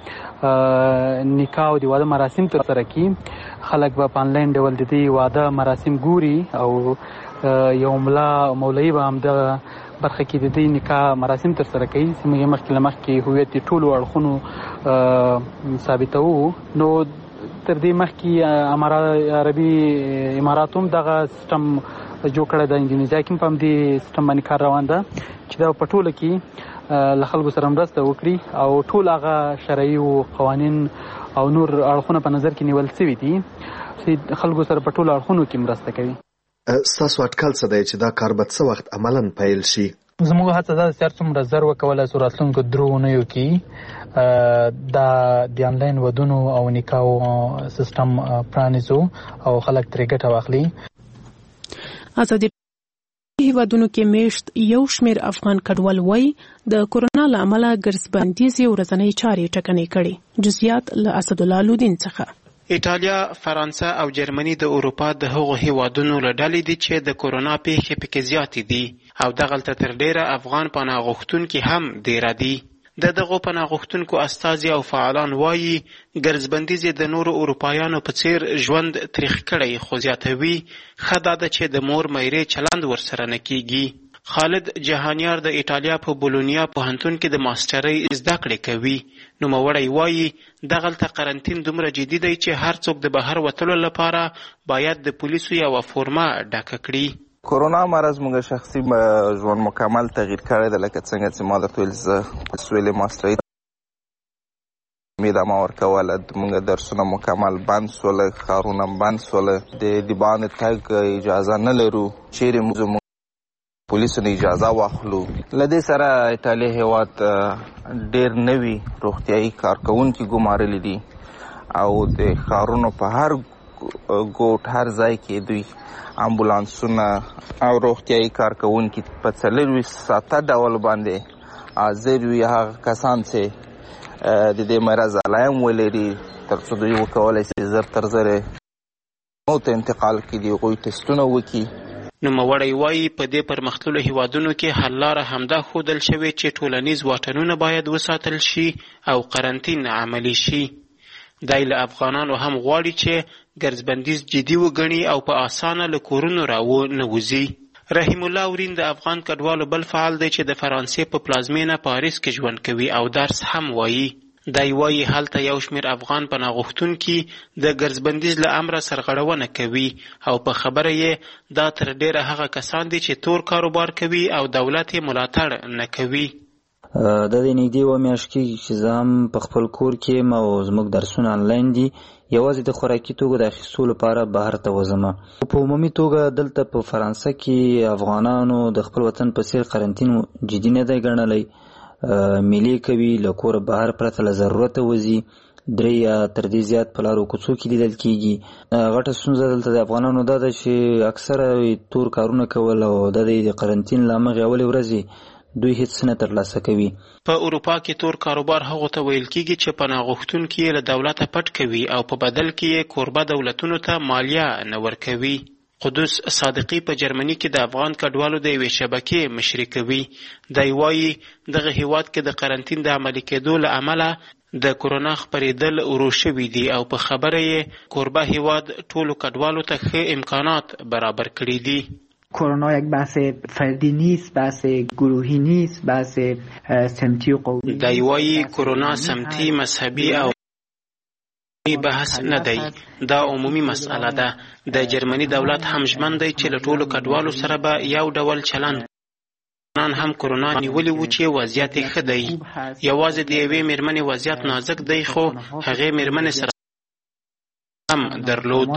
څخه نکاح او د واده مراسم ترسره کړي. خلک به په انلاین ډول د دې واده مراسم ګوري او یو ملا مولوي به همدغه برخه کې د دې نکاح مراسم ترسره کوي. موږ یې مخکې له مخکې هویت د ټولو اړخونو ثابتوو. نو تر دې مخکې امارات عربي امارات هم دغه سیسټم جوړ کړی ده. اندونیزیا کې هم په همدې سیسټم باندې کار روان ده چې دا په ټوله کې له خلکو سره مرسته وکړي او ټول هغه شرعي او قوانین او نور اړخونه په نظر کې نیول شوي دي چې خلکو سره په ټولو اړخونو کې مرسته کوي. ستاسو اټکل څه دی چې دا کار به څه وخت عملاً پیل شي؟ زموږ هڅه دا ده چې هر څومره زر وکولای شو راتلونکو درو اونیو کې دا د انلاین ودونو او نکاحو سیستم پرانیزو او خلک ترې ګټه واخلي. ازادي هیوادونو کې میشت یو شمېر افغان کډوال وایي د کورونا له امله ګرځبندیزې ورځنۍ چارې ټکنۍ کړي. جزئیات له اسدالله لودین څخه. ایټالیا، فرانسه او جرمني د اروپا د هغو هیوادونو له ډلې دي چې د کورونا پیښې پکې زیاتې دي او دغلته تر ډیره افغان پناه غوښتونکي هم ډیره دي. د دغو پناه غوښتونکو استازي او فعالان وایي ګرځبندیزې د نورو اروپایانو په څیر ژوند تریخ کړی، خو زیاتوي ښه دا ده چې د مور میرې چلند ورسره نه کیږي. خالد جهانیار د ایټالیا په بولونیا پوهنتون کې د ماسټرۍ زده کړې کوي. نوموړی وایي دغلته قرنطین دومره جدي دی چې هر څوک د بهر وتلو لپاره باید د پولیسو یوه فورمه ډکه کړي. کورونا مرض موږ شخصي ژوند مکمل تغییر کړی ده. لکه څنګه چې ما درته ویل زه سویلې ماسټرۍ میده ما ورکوله، موږ درسونه مکمل بند سوله، ښارونه بند سوله، د د باندې تګ اجازه نه لرو. چیرې موږ پولیسو نه اجازه واخلو. له دې سره ایټالیا هېواد ډېر نوي روغتیایي کارکوونکي ګمارلي دي او د ښارونو په هر ګوټ هر ځای کې دوی امبولانسونه او روغتیایي کارکوونکي په څلرویشت ساعته ډول باندې حاضر وي. هغه کسان چې د دې مرض علایم ولري تر څو دوی وکولی شي زر تر زر موت انتقال کړي، د هغوی ټسټونه وکړي. نوموړی وایي په دې پرمختللو هیوادونو کې حل لاره همدا ښودل شوې چې ټولنیز واټنونه باید وساتل شي او قرنطین عملي شي. دی له افغانانو هم غواړي چې ګرځبندیز جدي وګڼي او په اسانه له کورونو راونوځي. رحیم الله ورین د افغان کډوالو بل فعال دی چې د فرانسې په پلازمینه پاریس کې ژوند کوي او درس هم وایي. دی وایي هلته یو شمېر افغان پناه غوښتونکي د ګرځبندیز له امره سرغړونه کوي او په خبره یې دا تر ډیره هغه کسان دي چې تور کاروبار کوي او دولت یې ملاتړ نه کوي. د دې نږدې اوه میاشتې کېږي چې زه هم په خپل کور کې یم او زموږ درسونه انلاین دي. یوازې د خوراکي توکو د اخیستو لپاره بهر ته وځم. په عمومي توګه دلته په فرانسه کې افغانانو د خپل وطن په څیر قرنطین جدي نه دی ګڼلی. میلې کوي، له کوره بهر پرته له ضرورته وځي. درې یا تر دې زیات په لارو کوڅو کې لیدل کېږي. غټه ستونزه دلته د افغانانو دا ده چې اکثره تور کارونه کول او د دې قرنطین له مخې اولې ورځې دوی هیڅ نه ترلاسه کوي. په اروپا کې تور کاروبار هغو ته ویل کیږي چې پناه غوښتونکي یې له دولته پټ کوي او په بدل کې یې کوربه دولتونو ته مالیه نه ورکوي. قدوس صادقي په جرمني کې د افغان کډوالو د یوې شبکې مشري کوي. دی وایي دغه هیواد کې د قرنطین د عملي کېدو له امله د کرونا خپرېدل ورو شوي دي او په خبره یې کوربه هیواد ټولو کډوالو ته ښه امکانات برابر کړي دي. کرونا یک بحث فردی نیست، بحث گروهی نیست، بحث سمتی و قومی. دی وایي کرونا سمتی، مذهبي او بحث نه دی، دا عمومي مسئله ده. د جرمني دولت هم ژمن دی چې له ټولو کډوالو سره به یو ډول چلند. نن هم کرونا نیولې و چې وضعیت یې ښه دی. یوازې د یوې مېرمنې وضعیت نازک دی، خو هغې مېرمنې سره هم درلود.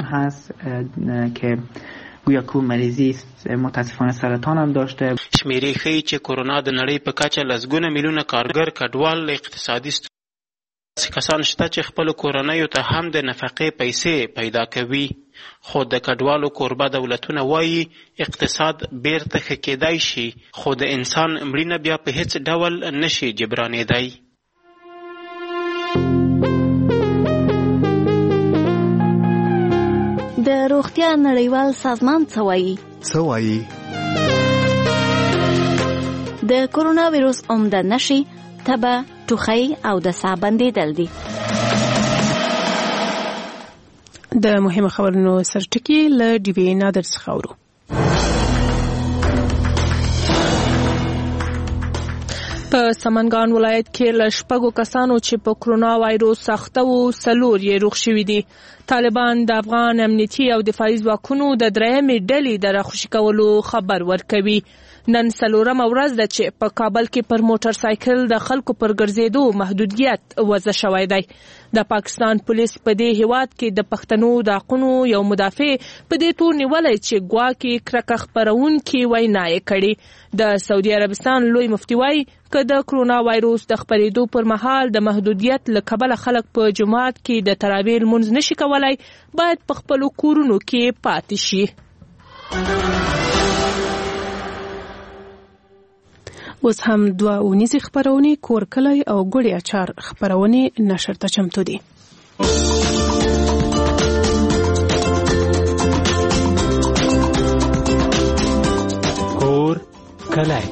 گویا کو مریضی متاسفانه سرطان هم داشته. شمیرې ښیي چې کرونا د نړۍ په کچه لسګونه میلیونه کارګر کډوال اقتصادي کسان شته چې خپل کورنیو ته هم د نفقې پیسې پیدا کوي. خو د کډوالو کوربه دولتونه وایي اقتصاد بیرته ښه کېدای شي، خو د انسان مړینه بیا په هیڅ ډول نشي جبرانېدای. د روغتیا نړیوال سازمان څه وایي؟ څه وایي؟ د کرونا ویروس عمده نښې تبه، ټوخی او د ساه بندېدل دي. د مهمه خبرونو سرټکی له ډي وی نادر څخه اورو. په سمنګان ولایت کې له شپږو کسانو چې په کرونا وایروس اخته وو څلور یې روغ شوي دي. طالبان د افغان امنیتي او دفاعي ځواکونو د درېیمې ډلې د راخوشي کولو خبر ورکوي. نن څلورمه ورځ ده چې په کابل کې پر موټر سایکل د خلکو پر ګرځېدو محدودیت وضع شوی دی. د پاکستان پولیس په دې هیواد کې د پښتنو د حقونو یو مدافع په دې تور نیولی چې ګواکې کرکه خپرونکي وینا یې کړې. د سعودي عربستان لوی مفتي وایي که د کرونا وایروس د خپرېدو پر مهال د محدودیت له کبله خلک په جماعت کې د تراویح لمونځ نشي کولی، باید په خپلو کورونو کې پاتې شي. اوس هم دوه اونیزې خپرونې کور کلی او ګوړې اچار خپرونې نشر ته چمتو دي. کور کلی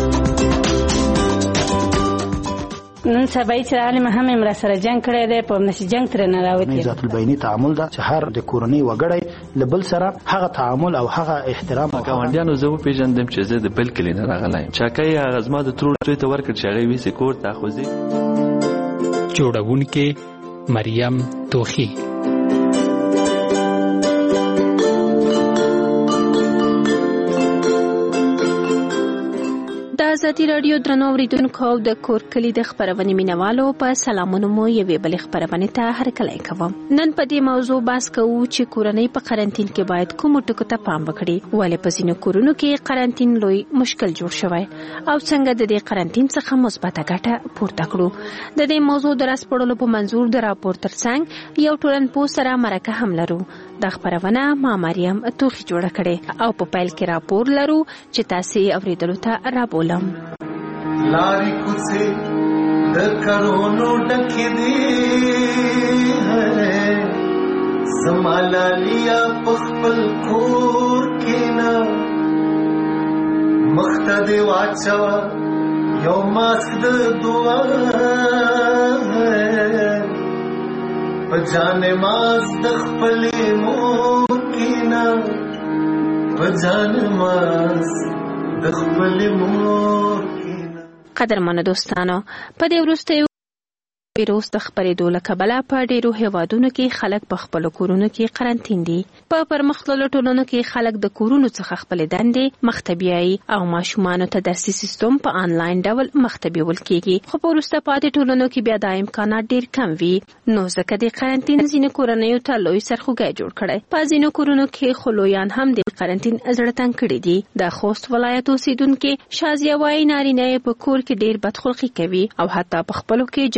نن سبا چې عالم هم امر سره جنگ کړی دی، په نشي جنگ تر نه راوتی. ذات البینی تعامل دا چې هر د کورنۍ وګړی لبل سره هغه تعامل او هغه احترام او ګاونډیانو زه پیژندم چې زه د بل کلی نه راغلی. چاکای هغه زما د ترور ته ورکړ چې هغه ویسي کور ته خوځي. جوړونکې مریم توخی. د ازادي راډیو درنو اوریدونکو او د کور کلی د خبرونې مینوالو په سلامونو مو یوې بلې خبرونې ته هرکلی کوم. نن په دې موضوع بحث کوو چې کورنۍ په قرنټین کې باید کومو ټکو ته پام وکړي، ولې په ځینو کورونو کې قرنټین لوی مشکل جوړ شوی او څنګه د دې قرنټین څخه مثبته ګټه پورته کړو. د دې موضوع د راسپړلو په منظور د راپور ترڅنګ یو ټولنپوه سره مرکه هم لرو. دا خبرونه ما مریم توخی جوړه کړې او په پیل کې راپور لرو چې تاسو اوریدلو ته رابولم. لاری کوڅه د کرونا ډکې دي هله زمالا لیا پخپل کور کې نا مختد واچوا یو ماسک د دعا پجان ماس د خپل مور کې نا پجان ماس د خپل مور. قدرمنو دوستانو، په دې وروستیو ویروس د خپرېدو له کبله په ډېرو هیوادونو کې خلک په خپلو کورونو کې قرنټین دي. په پرمختللو ټولنو کې خلک د کورونو څخه خپلې دندې مخته بیایي او ماشومانو ته درسي سیستم په آنلاین ډول مخته بیول کېږي. خو په وروسته پاتې ټولنو کې بیا دا امکانات ډېر کم وي، نو ځکه د قرنټین ځینو کورنیو ته لوی سرخوږی جوړ کړی. په ځینو کورونو کې خو لویان هم د قرنټین زړه تنګ کړي دي. د خوست ولایت اوسېدونکي شازیه وایي نارینه یې په کور کې ډېر بدخلقي کوي او حتی په خپلو کې جنګونه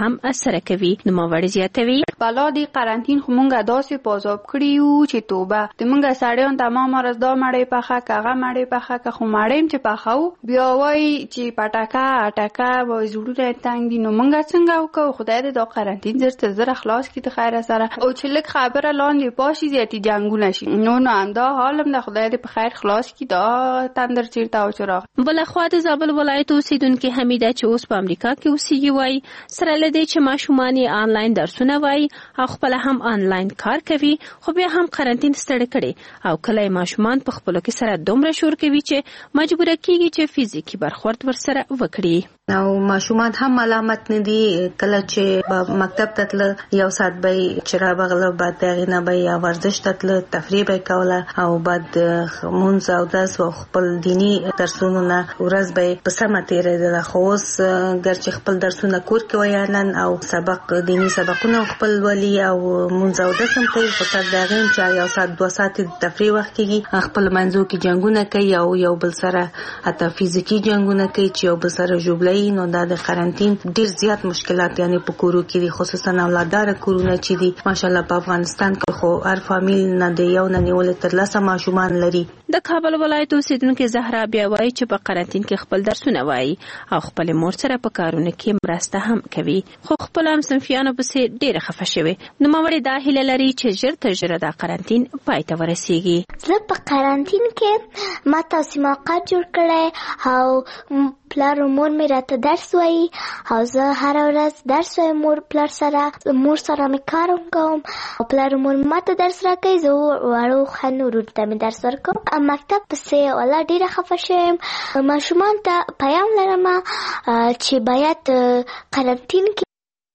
هم سره کوي. نوموړی زیاتوي بالا دی قرنطین خو مونږه داسې پازاب کړي یو چې توبه د مونږه سړیان تمام ورځ دا مړې پخه کغه مړې پخه که خو مړیم چې پخو بیا وای چې پټکا اټکا وای زړونه تنګ دي. نو مونږه څنګه وکړو؟ خدای دې دا قرنطین زر تر زر خلاص کړي د خیر سره او چې لږ خبره لاندې پاشي زیاتی جنگونه شي. نو نو همدا حالم د خدای دې په خیر خلاص کړي دا تندر چیرته او چراغ. بلخوا د زابل ولایت اوسیدونکو حمیده چې اوس په امریکا کې اوسېږي وای سره لدې چې ماشومان یې آنلاین درسونه وای او خپل هم آنلاین کار کوي خو بیا هم قرنطین ستړي کړي او کله ماشومان په خپلو کې سره دومره شور کوي چې مجبور کیږي چې فزیکی برخورد ورسره وکړي. او ماشومان هم ملامت نه دي کله چې مکتب ته تل یو ساعت به چې را بغله بعد دغه نه به یا ورزش ته تل تفریح به کوله او بعد مونږ او داس خپل دینی درسونه نه ورځ به په سمه تیرېدله. خو اوس ګر چې خپل درسونه کور کې ویانن او سبق دینی سبقونه خپل ولي او مونږ او داس هم کوي خو تر دغه چې یو ساعت دوه ساعت تفریح وخت کېږي خپل منځو کې جنگونه کوي او یو بل سره حتی فزیکی جنگونه کوي چې یو بل سره جوړ نو دا د قرنطین ډیر زیات مشکلات یعنی په کورو کې دي خصوصا اولادار کورونه چې دي ماشالله په افغانستان کې خو هر فامیل نه دی یو نه نیول تر لاسه ماشومان لري. د کابل ولایت اوسیدونکو زهرا بیا وایي چې په قرنطین کې خپل درسونه وایي او خپل مور سره په کارونه کې مرسته هم کوي خو خپل هم صنفیانو پسې ډیره خفه شوی. نو مړی دا هیله لري چې ژر تر ژره د قرنطین پای ته ورسیږي. زه په قرنطین کې ما تاسو موقع جوړ کړی او پلار مور مې راته درس وایي او زه هر ورځ درس وایم مور پلار سره مور سره مې کار کوم او پلار مور ماته درس راکوي زه وړو خویندو ورونو ته مې درس ورکوم. مکتب پسې ولا ډېره خفه شوم. ماشومان ته پیام لرم چې باید قرنطین کې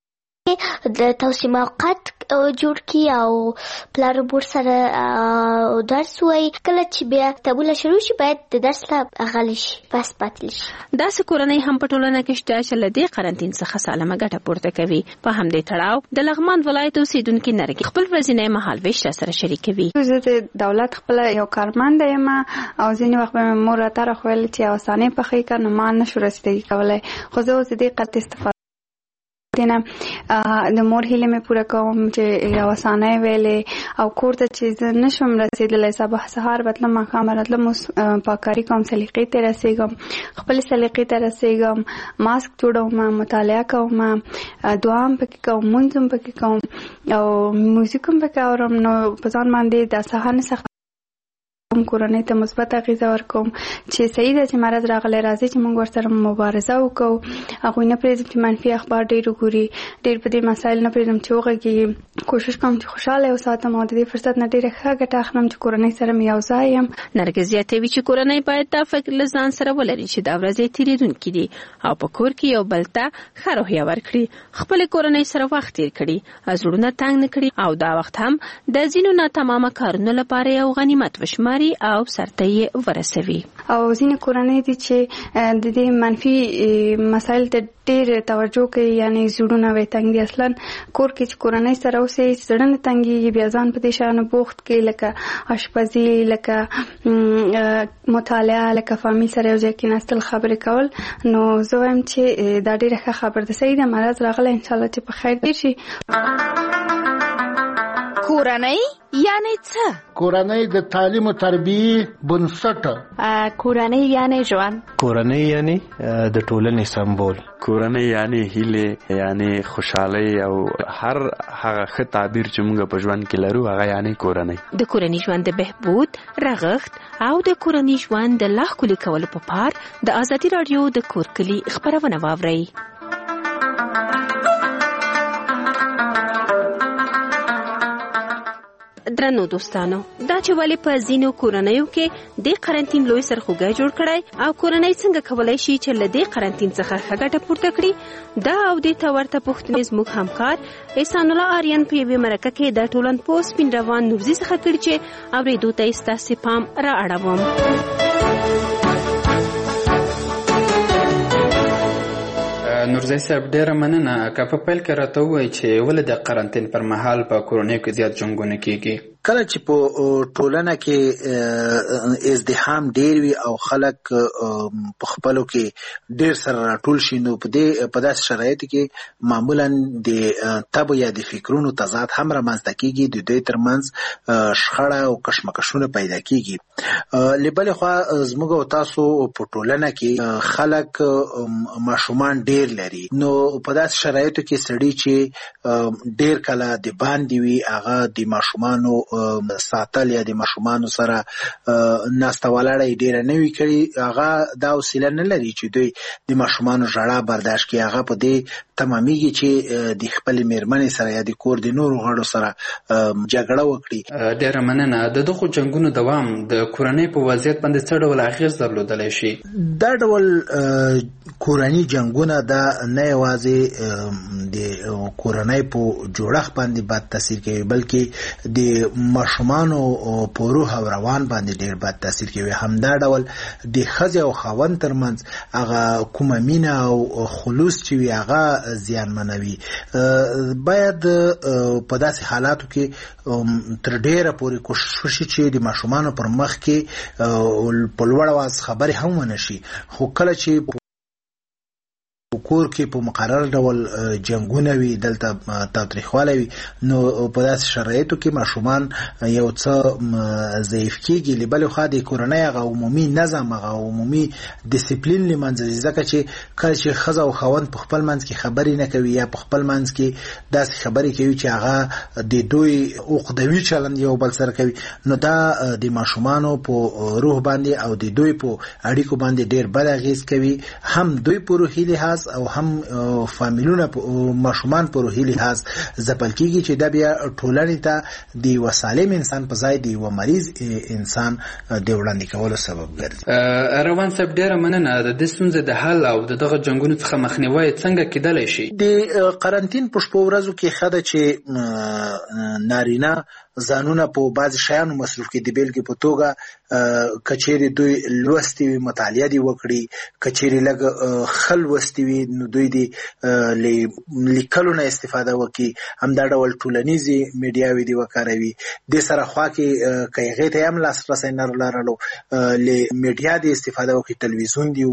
د توصیه موقت جوړ کی او پلار مور سره درس وای کله چې بیا کتابونه شروع شي باید د درس لا غلی شي بس پاتل شي. داسې کورنۍ هم په ټولنه کې شته چې له دې قرنطین څخه سالمه ګټه پورته کوي. په همدې تړاو د لغمان ولایت اوسیدونکو نرګي خپل ورځنی مهال ویش سره شریکوي. زه د دولت خپل یو کارمند یم او ځینې وخت به مور راته راخویل چې اوسانه په خې کنه ما نشو رسیدګي کولای خو زه اوس دې قط استفاده دینه د مور هیله مې پوره کوم چې یو اسانه ویلې او کور ته چې نشم رسیدلای صبح سهار بتلم ما خام راتلم پاکاری کوم سلیقې ته رسیدم خپل سلیقې ته رسیدم ماسک جوړوم مطالعه کوم دعا هم پکې کوم منځم پکې کوم او موزیک هم پکې اورم. نو په ځان باندې د سهار نه هم کورنۍ ته مثبت اغیزه ورکوم چې صحیح ده چې مرض راغلی راځي چې موږ ورسره مبارزه وکړو. هغوی نه پرېږدم چې منفي اخبار ډېر وګوري ډېر په دې مسایل نه پرېږدم چې وغږېږي. کوشش کوم چې خوشحاله وساتم او د دې فرصت نه ډېره ښه ګټه اخلم چې کورنۍ سره مې یو ځای یم. نرګس زیاتوي چې کورنۍ باید دا فکر له ځان سره ولري چې دا ورځې تېرېدونکې دي او په کور کې یو بل ته ښه روحیه ورکړي خپلې کورنۍ سره وخت تېر کړي زړونه تنګ نه کړي او دا وخت هم د ځینو ناتمامه کارونو لپاره یو غنیمت وشماري او سرته یې ورسوي. او ځینې کورنۍ دي چې د دې منفي مسایل ته ډېر توجه کوي یعنی زړونه وي تنګ دي. اصلا کور کې چې کورنۍ سره اوسي زړه نه تنګېږي بیا ځان په دې شیانو بوخت کې لکه اشپزي لکه مطالعه لکه فامیل سره یو ځای کېناستل خبرې کول. نو زه وایم چې دا ډېره ښه خبر ده. صحیح ده مرض راغلی انشاءالله چې په خیر تېر شي. کورنۍ یعنی څه؟ کورنۍ د تعلیم او تربیې بنسټ. کورنۍ یعنی ژوند. کورنۍ یعنی د ټولنې سمبول. کورنۍ یعنی هیله یعنی خوشحالي او هر هغه ښه تعبیر چې موږ په ژوند کې لرو هغه یعنی کورنۍ. د کورنۍ ژوند د بهبود رغښت او د کورنۍ ژوند د لا ښکلي کولو په پار د ازادي راډیو د کور کلي خبرونه واورئ. درنو دوستانو دا چې ولې په ځینو کورنیو کې د قرنطین لوی سرخوږی جوړ کړی او کورنۍ څنګه کولای شي چې له دې قرنطین څخه ښه ګټه پورته کړي دا او د تورته پښتنې زموږ همکار احسان الله آریان په یوې مرکه کې د ټولنپوه سپین روان نورزي څخه کړي چې اورېدو ته یې ستاسې پام را اړوم. نورزی صاحب ډیره مننه. که په پیل کې راته ووایي چې ولې د قرنطین پر مهال په کورنیو کې زیات جنګونه کیږي؟ کله چې په ټولنه کې ازدحام ډیر وي او خلک په خپلو کې ډیر سره راټول شي، نو په دې په داسې شرایطو کې معمولا د طبع یا د فکرونو تضاد هم رامنځته کیږي، د دوی ترمنځ شخړه او کشمکشونه پیدا کیږي. له بلې خوا زموږ او تاسو په ټولنه کې خلک ماشومان ډیر لري، نو په داسې شرایطو کې سړي چې ډیر کله د باندې وي هغه د ماشومانو ساتل یا د ماشومانو سره ناسته ولاړه ډیره نه وي کړې، هغه دا حوصله نه لري چې دوی د ماشومانو ژړا برداشت کړي. هغه په دې تمامیږي چې د خپلې مېرمنې سره یا د کور د نورو غړو سره جګړه وکړي. ډیره مننه. د دغو جنګونو دوام د کورنۍ په وضعیت باندې څه ډول اغیز درلودلی شي؟ دا ډول کورنۍ جنګونه دا نه یوازې د کورنۍ په جوړښت باندې بد تاثیر کوي، بلکې د ماشومانو په روح او روان باندې ډیر بد تاثیر کوي. همدا ډول د ښځې او خاوند ترمنځ هغه کومه مینه او خلوص چې وي هغه زیانمنوي. باید په داسې حالاتو کې تر ډیره پورې کوشش وشي چې د ماشومانو پر مخ کې په لوړ اواز خبرې هم ونه شي، خو کله چې کور کې په مقرر ډول جنګونه وي، دلته تاوتریخوالی وي، نو په داسې شرایطو کې ماشومان یو څه ضعیف کېږي. له بلې خوا د کورنۍ هغه عمومي نظم، هغه عمومي ډسپلین له منځه ځي، ځکه چې کله چې ښځه او خاوند په خپل منځ کې خبرې نه کوي یا په خپل منځ کې داسې خبرې کوي چې هغه د دوی عقدوي چلند یو بل سره کوي، نو دا د ماشومانو په روح باندې او د دوی په اړیکو باندې ډېر بد اغېز کوي، هم دوی په روحي لحاظ او هم فامیلونه ماشومان په روحي لحاظ ځپل کیږي، چې دا بیا ټولنې ته د یو سالم انسان په ځای د یو مریض انسان د وړاندې کولو سبب ګرځي. روان صاحب ډیره مننه. د دې ستونزې د حل او د دغه جنګونو څخه مخنیوی څنګه کیدلی شي؟ د قرنطین په شپو ورځو کې ښه ده چې نارینه ځانونه په بعضې شیانو مصروف کړي. د بېلګې په توګه که چیرې دوی لوستي وي مطالعه دې وکړي، که چیرې لږ ښه لوستي وي نو دوی دې لیکلو نه استفاده وکړي، همدا ډول ټولنیزې میډیاوې دې وکاروي. دې سره خوا کې که هغې ته هم لاسرسی نه لرلو له میډیا دې استفاده وکړي، تلویزیون دې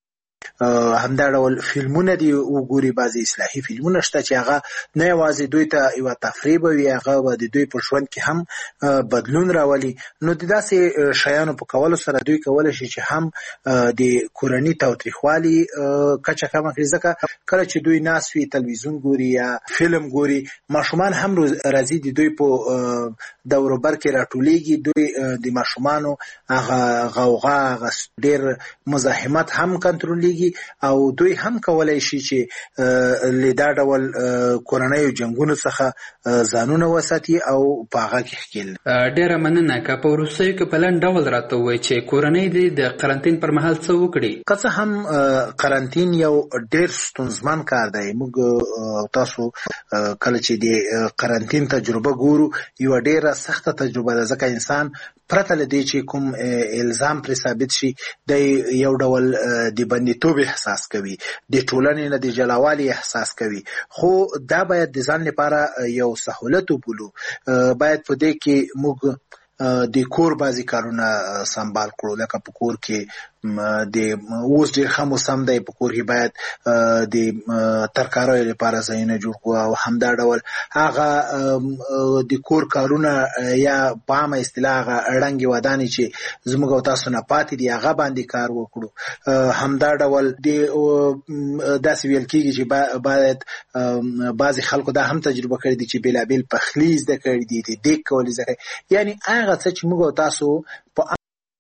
همدا ډول فلمونه دي وګوري. بعضې اصلاحي فلمونه شته چې هغه نه یوازې دوی ته یوه تفریح به وي، هغه به د دوی په ژوند کې هم بدلون راولي. نو د داسې شیانو په کولو سره دوی کولی شي چې هم د کورني تاوتریخوالي کچه کمه کړي، ځکه کله چې دوی ناست وي تلویزیون ګوري یا فلم ګوري، ماشومان هم راځي د دوی په دوروبر کې راټولیږي، دوی د ماشومانو هغه غوغا، هغه ډېر مزاحمت هم کنټرولیږي او دوی هم کولای شي چې له دا ډول کورنیو جنګونو څخه ځانونه وساتي او په هغه کې ښکېل. ډېره مننه. که په وروستیو کې په لنډ ډول راته ووایي چې کورنۍ دې د قرنطین پر مهال څه وکړي؟ که څه هم قرنطین یو ډېر ستونزمن کار دی. موږ تاسو کله چې د قرنطین تجربه ګورو، یوه ډېره سخته تجربه ده، ځکه انسان پرته له دې چې کوم الزام پرې ثابت شي د یو ډول د بندیتوب احساس کوي، د ټولنې نه د جلاوالي احساس کوي. خو دا باید د ځان لپاره یو سهولت وبولو. باید په دې کې موږ د کور بعضې کارونه سنبال کړو، لکه په کور کې د اوس ډېر ښه موسم دی، په کور کې باید د ترکاریو لپاره ځایونه جوړ کړو، او همدا ډول هغه د کور کارونه یا په عامه اصطلاح هغه ړنګې ودانې چې زموږ او تاسو نه پاتې دي هغه باندې کار وکړو. همدا ډول د داسې ویل کېږي چې باید بعضې خلکو دا هم تجربه کړې دي چې بېلابېل پخلي زده کړي دي، د دیګ کول زده کړي، یعنې هغه څه چې موږ او تاسو په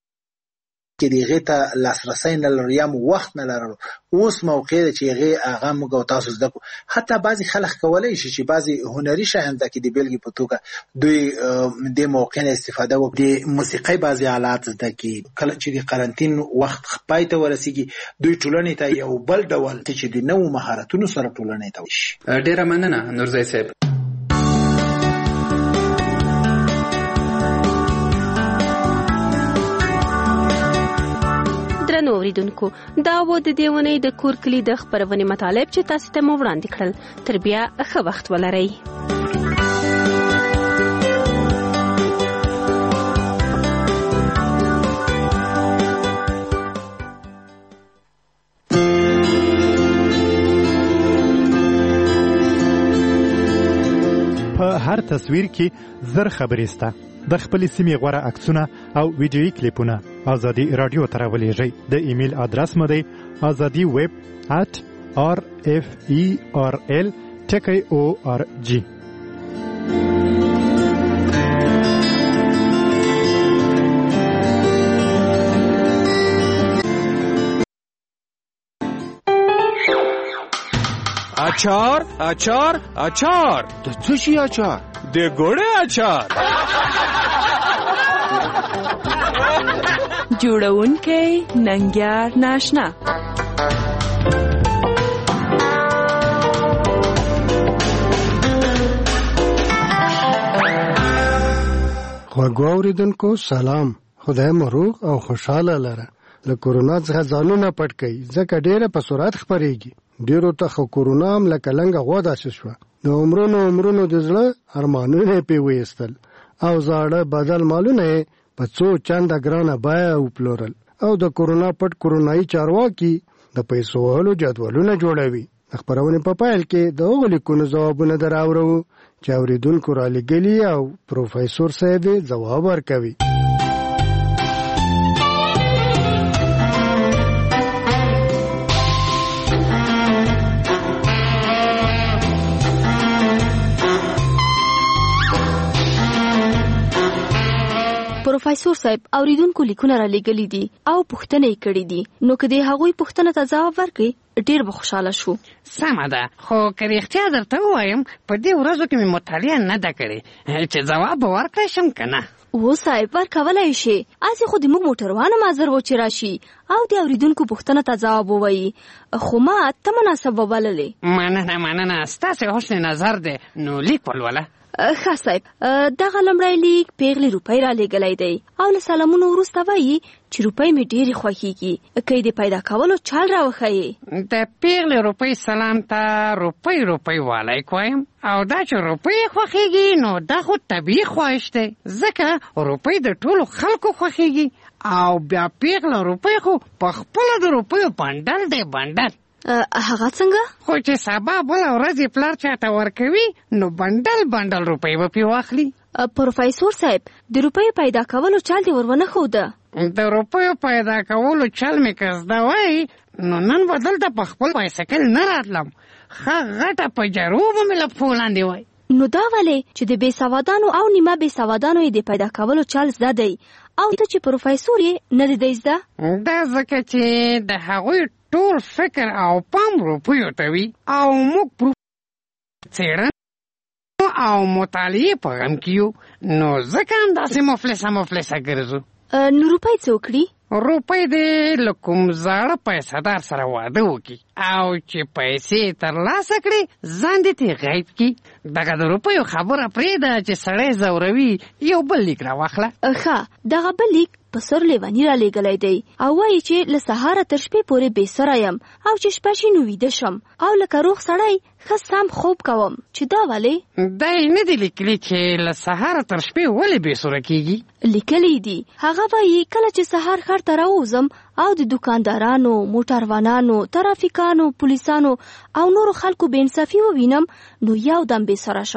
کې د هغې ته لاسرسی نه لرو یا مو وخت نه لرو، اوس موقع ده چې هغې هغه موږ او تاسو زده کړو. حتی بعضې خلک کولی شي چې بعضې هنري شیان زده کړي، د بېلګې په توګه دوی دې موقع نه استفاده وکړي، د موسیقۍ بعضې آلات زده کړي. کله چې د قرنطین وخت پای ته ورسېږي، دوی ټولنې ته یو بل ډول چې د نوو مهارتونو سره ټولنې ته وشي. ډېره مننه نورزی صاحب. درنو اوریدونکو، دا و د دې ونې د کور کلي د خپرونې مطالب چې تاسو ته مو وړاندې کړل. تر بیا ښه وخت ولرئ. په هر تصویر کې زر خبرې سته. د خپلې سیمې غوره عکسونه او ویډیویي کلیپونه ازادي راډیو ته راولیږئ. د ایمیل ادرس مو دی ازادي ویب ات آر اف ای آر ال ټکی او آر جی. اچار اچار اچار د څه شي اچار؟ د ګوړې اچار. جوړونکی ننګیار ناشنا. غوږ اوریدونکو سلام. خدای مو روغ او خوشاله لره. له کورونا څخه ځانونه پټ کړئ ځکه ډېره په سرعت خپرېږي. ډېرو ته خو کورونا هم لکه لنګه غوا داسې شوه. د عمرونو عمرونو د زړه ارمانونه یې پرې ویستل او زاړه بدل مالونه یې په څو چنده ګرانه بیه وپلورل. او د کورونا پټ کورونایي چارواکي د پیسو وهلو جدولونه جوړوي. د خپرونې په پیل کې د هغو لیکونو ځوابونه در اورو چې اورېدونکو رالېږلي او پروفیسور صاحب یې ځواب ورکوي. پروفیسور صاحب اوریدونکو لیکونه را لېږلي دي او پوښتنې یې کړې دي، نو که د هغوی پوښتنه ته ځواب ورکړي ډېر به خوشحاله شو. سمه ده، خو که رښتیا درته ووایم په دې ورځو کې مې مطالعه نه ده کړې چې ځواب به ورکړی شم که نه. او صاحب ورکولی شي. هسې خو د موږ موټروانو معذر و چې راشي او د اوریدونکو پوښتنه ته ځواب ووایي، خو ما ته مناسب وبللې. مننه مننه، ستاسې حسن نظر دی. نو لیک ولوله. ښه صاحب، دغه لومړی لیک پیغلې روپۍ را لېږلی دی او له سلامونو وروسته وایي چې روپۍ مې ډېرې خوښېږي، که یې د پیدا کولو چل را وښیې. د پیغلې روپۍ سلام ته روپۍ روپۍ والی کویم، او دا چې روپۍ یې خوښېږي نو دا خو طبیعي خواهش دی، ځکه روپۍ د ټولو خلکو خوښېږي. او بیا پیغله روپۍ خو په خپله د روپیو بنډل دی بنډل. هغه څنګه؟ خو چې سبا بله ورځ یې پلار چاته ورکوي نو بنډل بنډل روپۍ به پرې واخلي. پروفیسور صاحب، د روپیو پیدا کولو چل دې ور ونه ښوده؟ د روپیو پیدا کولو چل مې که زده وای نو نن به دلته په خپل بایسکل نه راتلم، ښه غټه په جرو به مې له پښو لاندې وای. نو دا ولې چې د بې سوادانو او نیمه بې سوادانو یې د پیدا کولو چل زده دی او ته چې پروفیسور یې نه دی دی زده؟ دا ځکه چې د هغوی ټول فکر او پام روپیو ته وي او موږ څېړنه او مطالعې په غم کې یو، نو ځکه همداسې مفلسه مفلسه ګرځو. نو روپۍ څه وکړي؟ روپۍ دې له کوم زاړه پیسهدار سره واده وکړي او چې پیسې ترلاسه کړي ځان دې ترې غیب کړي. دغه د روپیو خبره پرېږده چې سړی ځوروي. یو بل لیک راواخله. ښه، دغه بل لیک په سر لیوني را لېږلی دی او وایي چې له سهاره تر شپې پورې بې سره یم او چې شپه شي نو ویده شم او لکه روغ سړی ښه سم خوب کوم. چې دا ولې؟ دا یې نه دي لیکلي چې له سهاره تر شپې ولې بې سره کېږي. لیکلی دي. هغه وایي کله چې سهار ښار ته راووځم او د دوکاندارانو، موټروانانو، ترافیکانو، پولیسانو او نورو خلکو بې انصافي ووینم نو یو دم بې سره شم.